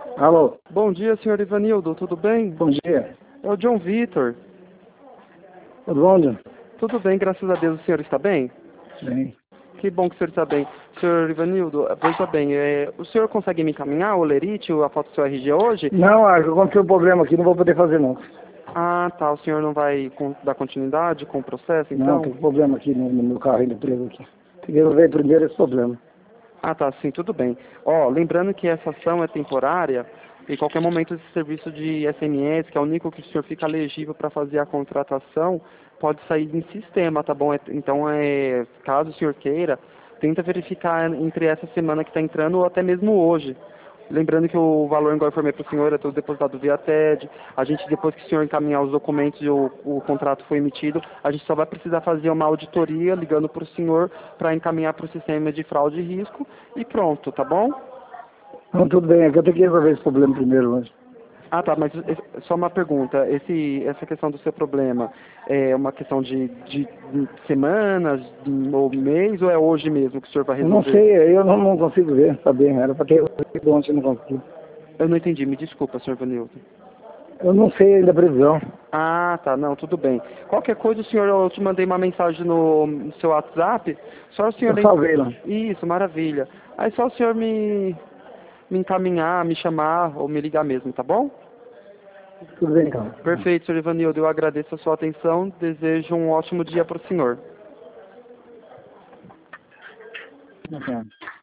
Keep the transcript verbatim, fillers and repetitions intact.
Alô? Bom dia, senhor Ivanildo, tudo bem? Bom dia. É o John Vitor. Tudo bom, John? Tudo bem, graças a Deus. O senhor está bem? Bem. Que bom que o senhor está bem. Senhor Ivanildo, veja bem, é, o senhor consegue me encaminhar o lerite, a foto do seu R G hoje? Não, acho que aconteceu um problema aqui, não vou poder fazer não. Ah, tá. O senhor não vai con- dar continuidade com o processo, Não, então? tem problema aqui no, no meu carro ainda preso aqui. Tem que resolver primeiro esse problema. Ah, tá, sim, tudo bem. Ó, lembrando que essa ação é temporária, em qualquer momento esse serviço de S M S, que é o único que o senhor fica elegível para fazer a contratação, pode sair em sistema, tá bom? É- Então, é, caso o senhor queira, tenta verificar entre essa semana que está entrando ou até mesmo hoje. Lembrando que o valor, igual eu informei para o senhor, é tudo depositado via T E D. A gente, depois que o senhor encaminhar os documentos e o, o contrato foi emitido, a gente só vai precisar fazer uma auditoria ligando para o senhor para encaminhar para o sistema de fraude e risco e pronto, tá bom? Não, tudo bem, é que eu tenho que resolver esse problema primeiro, mas... Ah, tá, mas esse- só uma pergunta. Esse, essa questão do seu problema é uma questão de, de semanas ou mês ou é hoje mesmo que o senhor vai Eu não resolver? sei, eu não, não consigo ver, tá bem, era para ter resolvido ontem, não consigo. Eu não entendi, me desculpa, senhor Vanildo. Eu não sei ainda a previsão. Ah, tá, não, tudo bem. Qualquer coisa, senhor, eu te mandei uma mensagem no, no seu WhatsApp, só o senhor... Eu en- salvei lá. Isso, maravilha. Aí só o senhor me, me encaminhar, me chamar ou me ligar mesmo, tá bom? Tudo bem, então. Perfeito, senhor Ivanildo, eu agradeço a sua atenção, desejo um ótimo dia para o senhor. Tá.